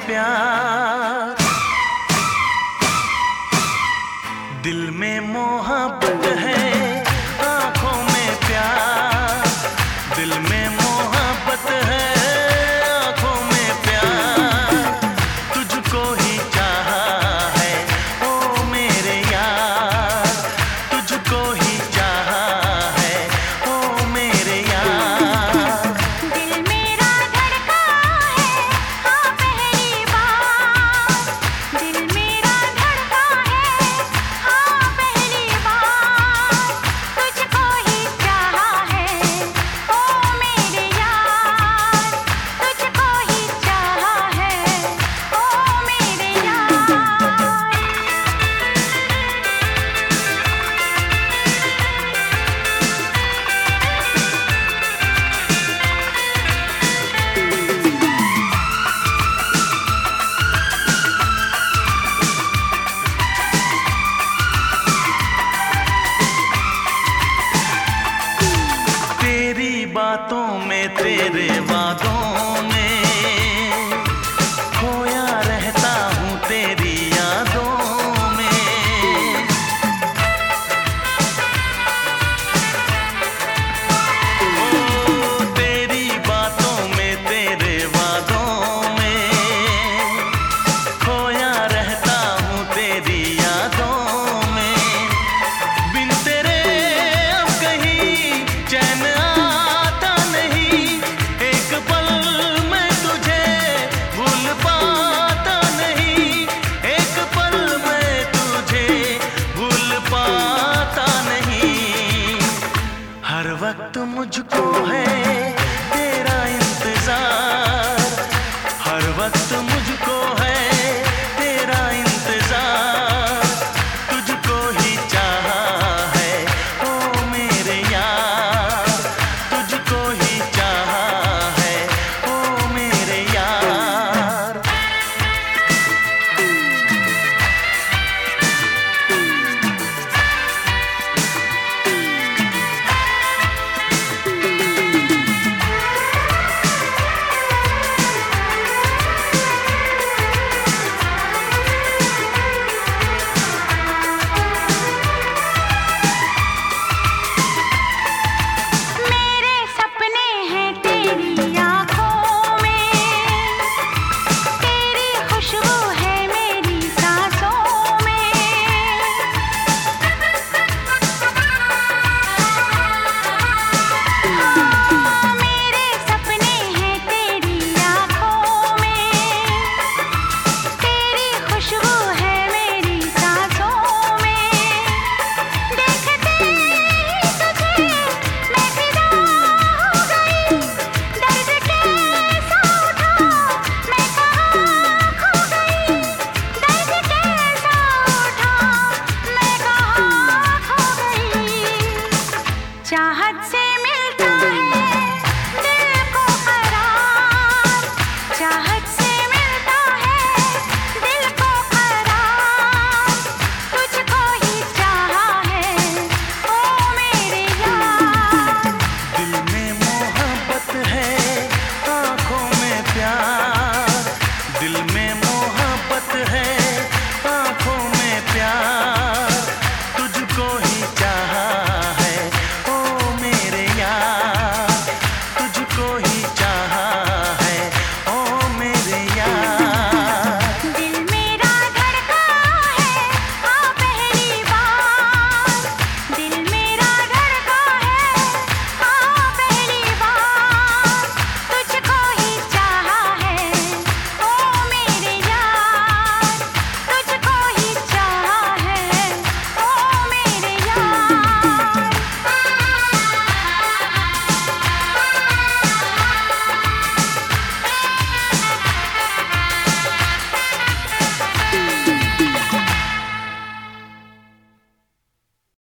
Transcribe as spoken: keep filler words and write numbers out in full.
प्यार, दिल में मोहब्बत है, आंखों में प्यार, दिल में मोहब्बत है, आंखों में प्यार, तुझको ही चाहा है ओ मेरे यार, तुझको ही चाहा है ओ मेरे यार। दिल मेरा धड़का है हाँ पहली बार, दिल मेरा धड़का है हाँ पहली बार, तुझको ही चाहा है ओ मेरे यार, तुझको ही चाहा है ओ मेरे यार। तेरी बातों में तेरे वादों में खोया रहता हूँ तेरी यादों में, ओ तेरी बातों में तेरे वादों में खोया रहता हूँ तेरी यादों में, बिन तेरे अब कहीं चैन आता नहीं, एक पल मैं तुझे भूल पाता नहीं, एक पल मैं तुझे भूल पाता नहीं, हर वक्त मुझको